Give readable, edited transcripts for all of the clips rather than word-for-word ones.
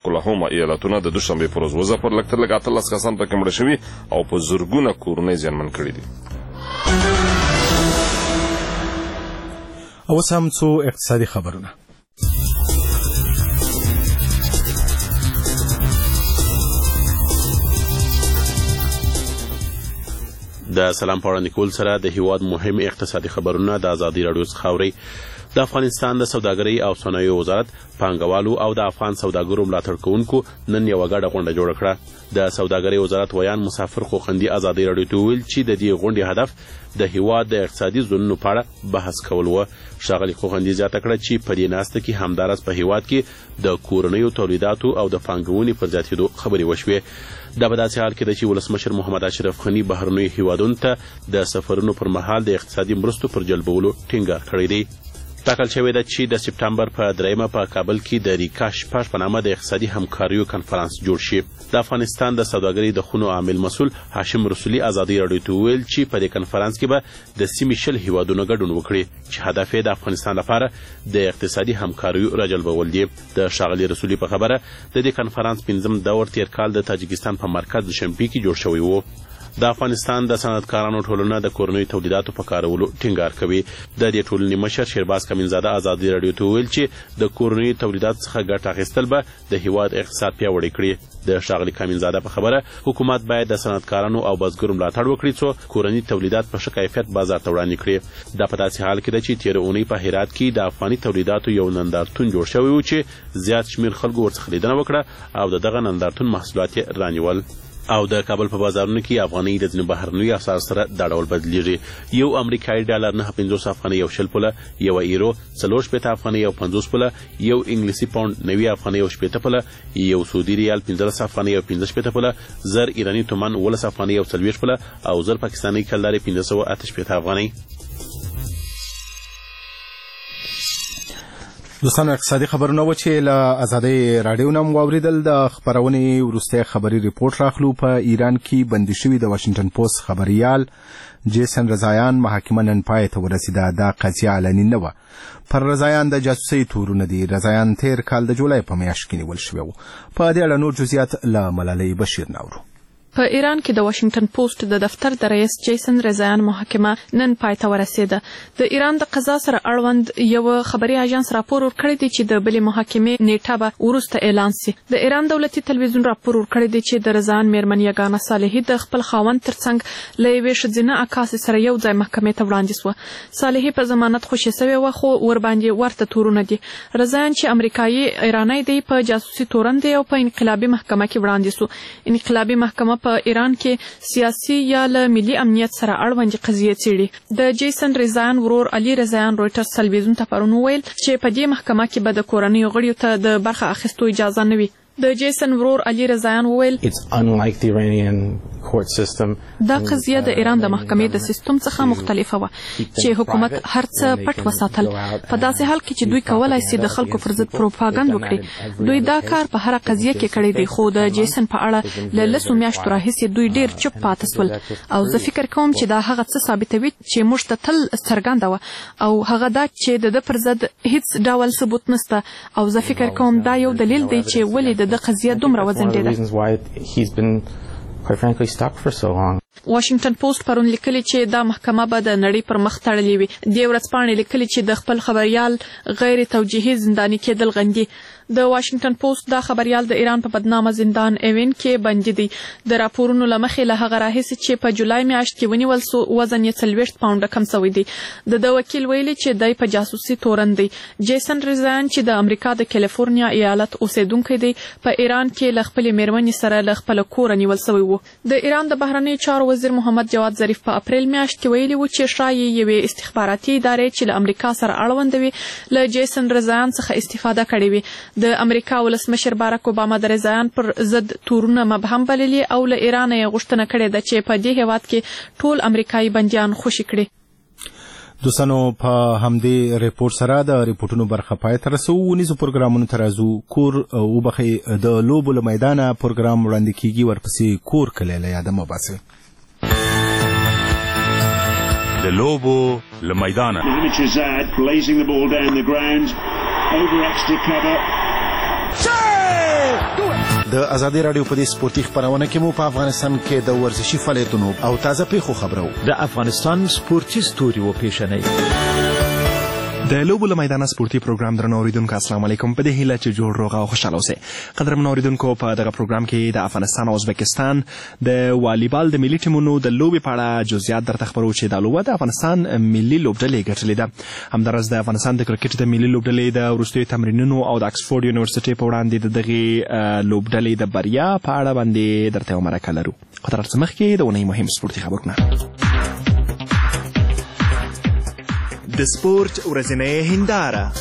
اوکلاهوما ایالتونه د دوشنبه پر ورځ وځپل لږ تر لږه 18 کسان پکې مړه شوي او په زرګونه کورونه زیانمن کړي دي. اوس هم څو اقتصادي خبرونه. د سلام په وړاندې کول سره د هیواد مهم اقتصادي خبرونه د ازادي راډیو څخه اورئ. د افغانستان د سوداګرۍ او صنایعو وزارت پانګوالو او د افغان سوداګرو ملاتړ کوونکو نن یوه ګډه غونډه جوړه کړه. د سوداګرۍ وزارت ویان مسافر خوخندي ازادي راډیو ته وویل چې د دې غونډې هدف د هیواد د اقتصادي ځونونو په اړه بحث کول و. ښاغلي خوخندي زیاته کړه چې په دې ناسته کې همداراز په هیواد کې د کورنیو تولیداتو او د پانګونې پر زیاتېدو خبرې وشوې. دا په داسې حال کې ده چې ولسمشر محمد اشرف غني بهرنیو هیوادونو ته د سفرونو پر مهال د اقتصادي مرستو پر جلبولو ټینګار کړی دی. ټاکل شوې ده چې د سپټمبر په 3 په کابل کې د ریکا شپږ په نامه د اقتصادي همکاریو کنفرانس جوړ شي. د افغانستان د سوداګرۍ د خونو عامل مسؤل هاشم رسولي ازادي راډیو ته وویل چې په دې کنفرانس کې به د سیمې 20 هیوادونو ګډون وکړي چې هدف یې د افغانستان لپاره د اقتصادي همکاریو راجلبول دي. د ښاغلي رسولي په خبره د دې کنفرانس 5م دور تیر کال د تاجکستان په مرکز دوشنبه کې جوړ شوی و. د افغانستان د صنعتکارانو ټولنه د کورنیو تولیداتو په کارولو ټینګار کوي. د دې ټولنې مشر شیرباز کمینزاده ازادي راډیو ته وویل چې د کورنیو تولیداتو څخه ګټه اخیستل به د هیواد اقتصاد پیاوړی کړي. د ښاغلي کمینزاده په خبره حکومت باید د صنعتکارانو او بزګرو ملاتړ وکړي څو کورني تولیدات په ښه کیفیت بازار ته وړاندې کړي. دا په داسې حال کې ده چې تېره اونۍ په هرات کې د افغاني تولیداتو یو نندارتون جوړ شوی و چې زیات شمېر خلکو ورڅخه لیدنه وکړه او د دغه نندارتون محصولات یې رانیول. او د کابل په بازارونو کې افغانۍ د ځینو بهرنیو اسعار سره دا ډول بدلیږي. یو امریکایي ډالر 9.50 افغانۍ یو شل پوله، یو ایرو 4.50 افغانۍ یو 50 پوله، یو انګلیسي پاوند 90 افغانۍ یو 80 پوله، یو سعودي ریال 15 افغانۍ یو 15 پوله، زر ایراني تومان 19 افغانۍ یو 40 پوله او زر پاکستاني کلدارې 1588 افغانۍ. دوستانو اقتصادي خبرونه و چې له ازادي راډیو نه مو واوریدل. د خبرونې وروستی خبري ریپورت راخلو. په ایران کې بندي شوي د واشنګټن پوسټ خبریال جیسن رضایان محاکمه نن پای ته ورسېده. دا قضیه علني نه وه. پر رضایان د جاسوسۍ تورونه دي. رضایان تیر کال د جولای په میاشت کې نیول شوی و. په دې اړه نور جزئیات له ملالۍ بشیر ناورو. په ایران کې د واشنګټن پوسټ د دفتر د رئیس جیسن رضایان محاکمه نن پای ته ورسېده. د ایران د قضا سره اړوند یو خبري اژانس راپور ورکړی دی چې د بلې محاکمې نیټه به وروسته اعلان شي. د ایران دولتي تلویزیون راپور ورکړی دی چې د رضایان میرمن یګانه صالحي د خپل خاوند ترڅنګ له یوې ښځینه عکاسې سره یو ځای محکمې ته وړاندې شوه. صالحي په ضمانت خوشي شوې وه خو ورباندې ورته تورونه دي. رضایان چې امریکایي ایرانی دی په جاسوسي تورن دی او په انقلابي محکمه کې وړاندې شو. انقلابي محکمه په ایران کې سیاسي یا له ملي امنیت سره اړوندې قضیې څېړي. د جیسن رضایان ورور علي رضایان رویټرز تلویزیون ته پرون وویل چې په دې محکمه کې به د کورنیو غړیو ته د برخه اخیستو اجازه نه وي. د جیسن ورور علي رضایان وویل دا قضیه د ایران د محکمې د سیستم څخه مختلفه وه چې حکومت هر څه پټ وساتل. په داسې حال کې چې دوی کولای شي د خلکو پر ضد پروپاګند وکړي. دوی دا کار په هره قضیه کې کړی دی خو د جیسن په اړه له 10 میاشتو راهیسې دوی ډیر چوپ پاتې شول او زه فکر کوم چې دا هغه څه ثابتوي چې موږ ته تل څرګنده وه او هغه دا چې د پر ضد هیڅ ډول ثبوت نشته او زه فکر کوم دا یو دلیل دی چې ولې د قضیه دومره وځنډېده. واشنګټن پوسټ پرون لیکلي چې دا محکمه به د نړۍ پر مخ تړلې وي. دې ورځپاڼې لیکلي چې د خپل خبریال غیر توجیهي زنداني کېدل غندي. د واشنګټن پوسټ دا خبریال د ایران په بدنامه زندان ایوین کې بندي دی. د راپورونو له مخې له هغه راهیسې چې په جولای میاشت کې ونیول سو وزن یې 40 پاونډه کم شوی دی. د وکیل ویلي چې دی په جاسوسي تورن دی. جیسن رضایان چې د امریکا د کالیفورنیا ایالت اوسیدونکی دی په ایران کې له خپلې میرمنې سره له خپل کور نیول شوی و. د ایران د بهرنیو چارو وزیر محمد جواد ظریف په اپریل میاشت کې ویلي و چې شایي یوې استخباراتي ادارې چې له امریکا سره اړوند وي له جیسن رضایان څخه استفاده کړې وي. د امریکا ولسمشر باراک اوباما د رضایان پر ضد تورونه مبهم بللي او له ایران یې غوښتنه کړې ده چې په دې هیواد کې ټول امریکایي بندیان خوشي کړي. دوستانو په همدې ریپورت سره د ریپورتونو برخه پای ته رسو. ونیزو پروګرامونو ته راځو. کور وبخي د لوبو له میدانه پروګرام وړاندې کیږي. ورپسې کور کلی له یاده مه باسئ. د لوبو له میدانه د ازادي رادیو په دې سپورتي خبرونه کې مو په افغانستان کې د ورزشي فعالیتونو او تازه پیښو خبرو د افغانستان سپورتي ستوري و پیښنې د لوبو له میدانه سپورتي پروګرام درنو اوریدونکو السلام علیکم. په دې هیله چې جوړ روغ او خوشاله اوسئ. قدرمنو اوریدونکو په دغه پروګرام کې د افغانستان او ازبکستان د والیبال د ملي ټیمونو د لوبې په اړه جزئیات درته خبرو چې دا لوبه د افغانستان ملي لوبډلې ګټلې ده. همدارس د افغانستان د کرکټ د ملي لوبډلې د وروستیو تمرینونو او د اکسفورډ یونیورسيټي په وړاندې د دغې لوبډلې د بریا په اړه باندې درته یو مرکه لرو. خو تر څه مخکې د اونۍ مهم سپورتي خبرونه. د سپورت ورځنۍ هنداره.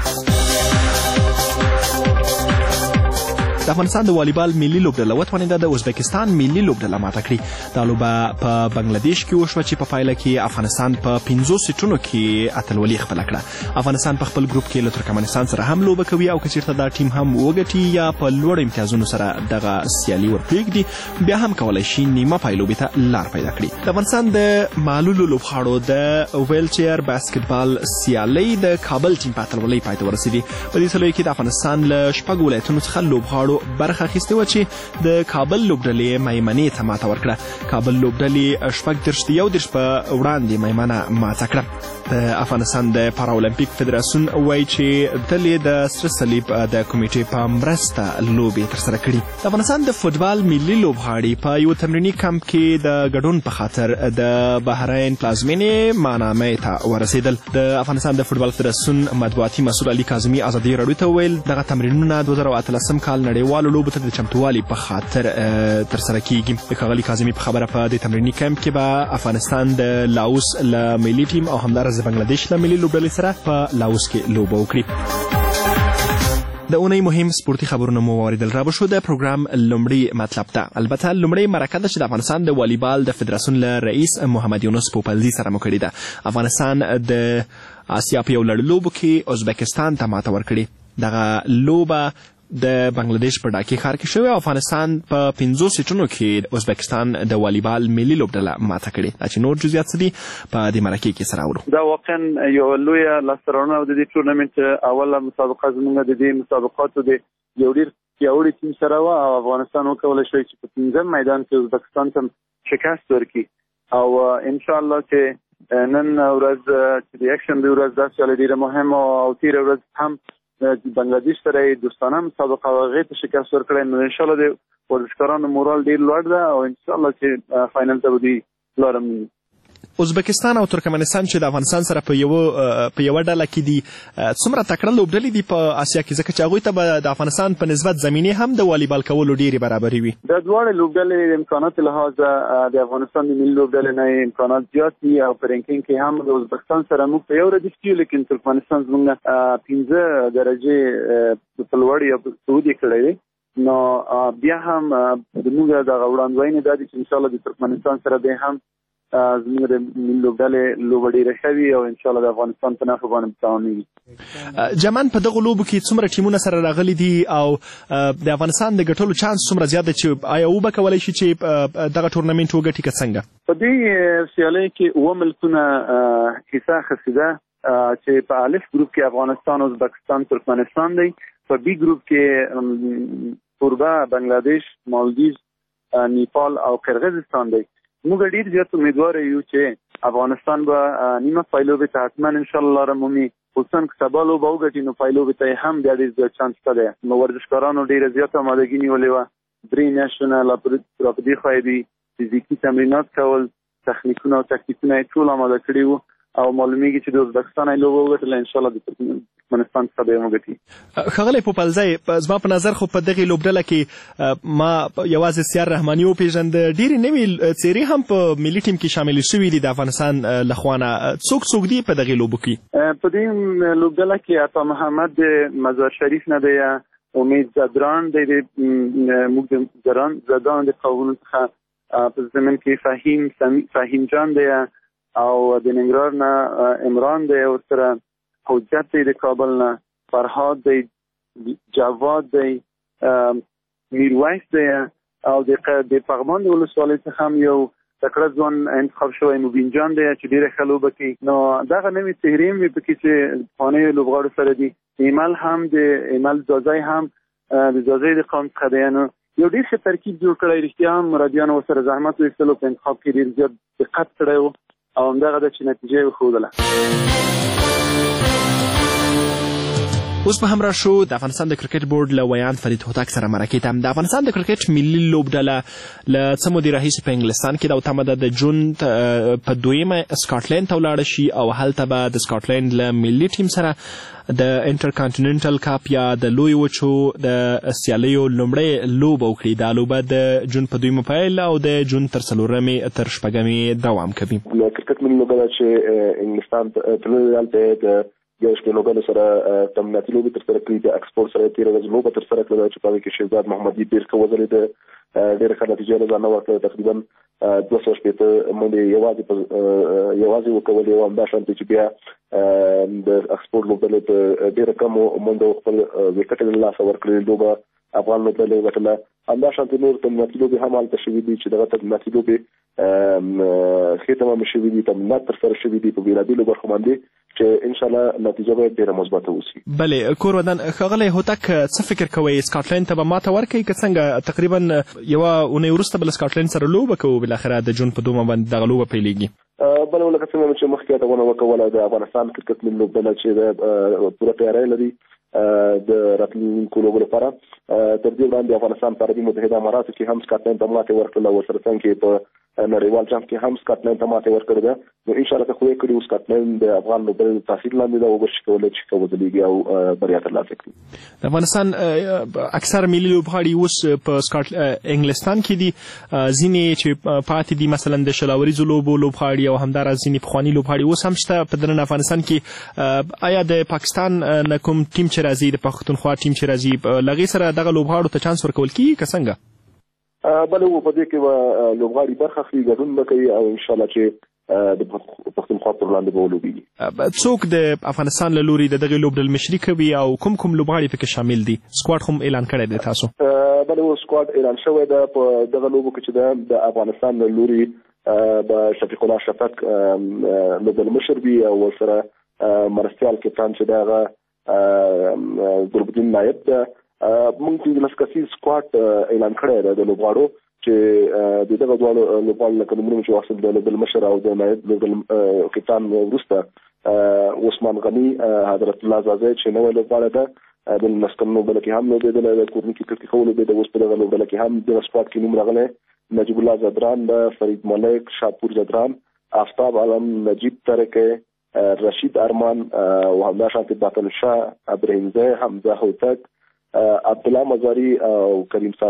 د افغانستان د والیبال ملي لوبډله وتوانېده د ازبکستان ملي لوبډله ماته کړي. دا لوبه په بنگلاديش کې وشوه چې په پایله کې افغانستان په 15 سیټونو کې اتلولي خپله کړه. افغانستان په خپل ګروپ کې له ترکمنستان سره هم لوبه کوي او که چېرته دا ټیم هم وګټي یا په لوړ امتیازونو سره دغه سیالي ورپرېږدي بیا هم کولی شي نیمه پای لوبې ته لار پیدا کړي. د افغانستان د معلولو لوبغاړو د ویل چیر باسکټبال سیالۍ د کابل ټیم په اتلولۍ پای ته ورسېدي. په دې سیالیو کې د افغانستان له 6 ولایتونو څخه لوبغاړو برخه اخیستې وه چې د کابل لوبډلې میمنې ته ماته ورکړه. کابل لوبډلې 14 په وړاندې میمنه ماته کړه. د افغانستان د پاراولمپیک فدراسیون وایي چې دلې د سره صلیب د کمیټې په مرسته لوبې ترسره کړي. د افغانستان د فوټبال ملي لوبغاړي په یو تمریني کمپ کې د ګډون په خاطر د بحرین پلازمینې مانامې ته ورسېدل. د افغانستان د فوټبال فدراسیون مطبوعاتي مسؤل علي کاظمي ازادي راډیو ته وویل دغه تمرینونه 2018 کال نړیوالو لوبو ته د چمتووالي په خاطر ترسره کیږي. د ښاغلي کاظمي په خبره په دې تمریني کمپ کې به افغانستان د لاوس له ملي ټیم او همدارس د بنگلاديش له ملي لوبډلې سره په لاوس کې لوبه وکړي. د اونۍ مهم سپورتي خبرونه مو واوریدل. را به شو د پروګرام لومړی مطلب ته. البته لومړی مرکه ده چې د افغانستان د والیبال د فدراسیون له رئیس محمد یونس پوپلزي سره مو کړې ده. افغانستان د آسیا په یو لړ لوبو کې ازبکستان ته ماته ورکړې. دغه لوبه د بنگلاديش په ډاکي ښار کې شوی. افغانستان په 15 سیټونو کې ازبکستان د والیبال ملي لوبډله ماته کړې. چې نور جزئیات څه دي په دې مرکې کې سره اورو. دا واقعا یو لویه لاسته راوړنه د دې ټورنمنټ اوله مسابقه زموږ د دې مسابقاتو د یو ډېر پیاوړي ټیم سره وه او افغانستان وکولی شوی چې په 15 میدان کې ازبکستان ته شکست ورکړي او انشاءالله چې نن ورځ چې د یکشنبې ورځ دا سیالي ډېره مهمه او تېره ورځ هم بنگلاديش سره دوستانه مسابقه او هغې ته شکست ورکړی. نو انشاءالله د ورزشکارانو مورال ډېر لوړ ده او انشاءالله چې فاینل ته به دوی لاره مومي. ازبکستان او ترکمنستان چې د افغانستان سره په یوه ډله کې دي څومره تکړه لوبډلې دي په آسیا کې ځکه چې هغوی ته به د افغانستان په نسبت زمینې هم د والیبال کولو ډېرې برابرې وي. د دواړې لوبډلې د امکاناتو لحاظه د افغانستان د ملي لوبډلې نه امکانات زیات دي او په رینکینګ کې هم د ازبکستان سره موږ په یو ردیف کې یو لیکن ترکمنستان زموږ 15 درجې په لوړ یا صعود یې کړی دی. نو بیا هم زموږ دغه وړاندوینې دا دي چې انشاءالله د ترکمنستان سره بیا هم زموږ د ملي لوبډلې لوبه ډېره ښه وي او انشاءالله د افغانستان په نفع باندې تمامېږي. جمان په دغو لوبو کې څومره ټیمونه سره راغلي دي او د افغانستان د ګټلو چانس څومره زیات دی چې آیا وبه کولی شي چې دغه ټورنمنټ وګټي که څنګه؟ په دې سیالۍ کې 7 ملکونه حصه اخیستې ده چې په الف ګروپ کې افغانستان، ازبکستان، ترکمنستان دی. په بي ګروپ کې کوربه، بنگلاديش، مالدیز، نیپال او قرغیزستان دی. موږ ډېر زیات امیدواره یو چې افغانستان به نیمه پایلوبې ته حتما انشاءالله لاره مومي. خصوصا که سبا لوبه وګټي نو پایلوبې ته هم بیا ډېر زیات چانس شته دی. نو ورزشکارانو ډېره زیاته آمادګي نیولې وه. 3 میاشتونه لا په دې خوا دي فزیکي تمرینات کول، تخنیکونه او تکتیکونه یې ټول آماده کړي وو او معلومیږي چې د ازبکستان یې لوبه وګټله انشاءالله د ترکمنستان څخه به یې وګټي. ښاغلی پوپلزی زما په نظر خو په دغې لوبډله کې ما یوازې سیار رحماني وپېژنده. ډېرې نوې څېرې هم په ملي ټیم کې شاملې شوي دي د افغانستان له خوا نه. څوک دي په دغې لوبو کې؟ په دې لوبډله کې عطا محمد د مزار شریف نه دی، امید زدران دی موږ د زدان د قومونو څخه په زمین کې فهیم جان دی او د ننګرهار نه عمران دی، ورسره حجت دی د کابل نه، فرهاد دی، جواد دی، میرویس دی او د پغمان د ولسوالۍ څخه هم یو تکړه ځوان انتخاب شوی مبین جان دی چې ډېره ښه لوبه کوي. نو دغه نوې څهرې هم پکې چې پخوانیو لوبغاړو سره دي. ایمل هم د ایمل زازی هم د زازی د قوم څخه دی. نو یو ډېر ښه ترکیب جوړ کړی. رښتیا هم مربیانو ورسره زحمت وایستلو، په انتخاب کې ډېر زیات دقت کړی و او همدغه ده چې نتیجه یې وښودله. اوس په همراه شو د افغانستان د کرکټ بورډ له ویان فرید هوتک سره مرکې ته. د افغانستان د کرکټ ملي لوبډله له څه مودې راهیسې په انګلستان کې ده او تمه ده د جون په 2 سکاټلند ته ولاړه شي او هلته به د سکاټلند له ملي ټیم سره د انټرکانټیننټل کاپ یا د لوی وچو د سیالیو لومړۍ لوبه وکړي. دا لوبه د جون په 2 پیل او د جون تر 4 تر 6 دوام کوي. کرکټ ملي لوبډله چې انګلستان تللې هلته د یو شپې لوبډلو سره تمریناتي لوبې ترسره کړي. د اکسفورډ سره تېره ورځ لوبه ترسره کړې چې په هغې کې شهزاد محمدي ډېر ښه وځلېده، ډېره ښه نتیجه له ځانه ورکړه. تقریبا 260 منډې یوازې وکولې او همدا شانتې چې بیا د اکسفورډ لوبډلې په ډېره کمو منډو خپل وکټ له لاسه ورکړې. لوبه افغان لوبډلې وګټله. همدا شانتې نور تمریناتي لوبې هم هلته شوي دي چې دغه تمریناتي لوبې ښې تمامې شوي دي، تمرینات ترسره شوي دي په بېلابېلو برخو باندې چې انشاءالله نتیجه به ډېره مثبته وشي. بلې کور ودان ښاغلی هوتک څه فکر کوئ سکاټلند ته به ماته ورکوي که څنګه؟ تقریبا یوه اونۍ وروسته به له سکاټلند سره لوبه کوو، بالاخره د جون په 2 باندې دغه لوبه پیلېږي. بله لکه څنګه چې مخکې یادونه وکوله د افغانستان کرکټ ملي لوبډله چې د پوره تیاری لري د راتلونکو لوبو لپاره. تر دې وړاندې افغانستان په عربي متحده اماراتو کې هم سکاټلند ته ماتې ورکړله او ورسره څنګ کې په نړیوال جام کې هم سکاټلند ته ماتې ورکړې ده. نو انشاءالله که خدای کړي سکاټلند د افغان لوبډلې د تاثیر لاندې ده او به شي کولی چې ښه وځلېږي او بریا ترلاسه کړي. د افغانستان اکثر ملي لوبغاړي اوس په انګلستان کې دي، ځینې چې پاتې دي مثلا د شلاوریزو لوبو لوبغاړي او همداراز ځینې پخواني لوبغاړي اوس هم شته په دننه افغانستان کې. آیا د پاکستان نه کوم ټیم چې راځي، د پښتونخوا ټیم چې راځي، له هغې سره دغه لوبغاړو ته چانس ورکول کېږي که څنګه؟ بله په دې کې به لوبغاړي برخه اخلي، ګډون به کوي او انشاءالله چې د پښتونخوا پر وړاندې به ولوبېږي. څوک د افغانستان له لوري د دغې لوبډلې مشري کوي او کوم لوبغاړي پکې شامل دي؟ سکواډ خو اعلان کړی دی تاسو؟ بله سکواډ اعلان شوی ده. په دغه لوبو کې چې ده د افغانستان له لوري به شفیق الله شفق لوبډلې مشر وي او ورسره مرستیال کپتان چې د هغه ګلبدین نایب ده. موږ 15 کسیز سکواډ اعلان کړی دی د لوبغاړو چې د دغه دواړو لوبغاړو لکه نومونه چې واخیستل د لوبډلې مشر او د نایب لوبډلې کپتان وروسته عثمان غني، حضرت الله زازی چې نوی لوبغاړی ده، د نسکن لوبډله کې هم لوبېدلی ده، کورني کې کرکټ ښه ولوبېده. اوس په دغه لوبډله کې هم دغه سکواډ کې نوم راغلی نجیب الله زدران ده، فرید ملک، شاپور زدران، آفتاب عالم، نجیب ترکی، رشید ارمان او همدا شانتې باطل شاه، ابراهیم زی، حمزه هوتک، عبدالله مزاری او کریم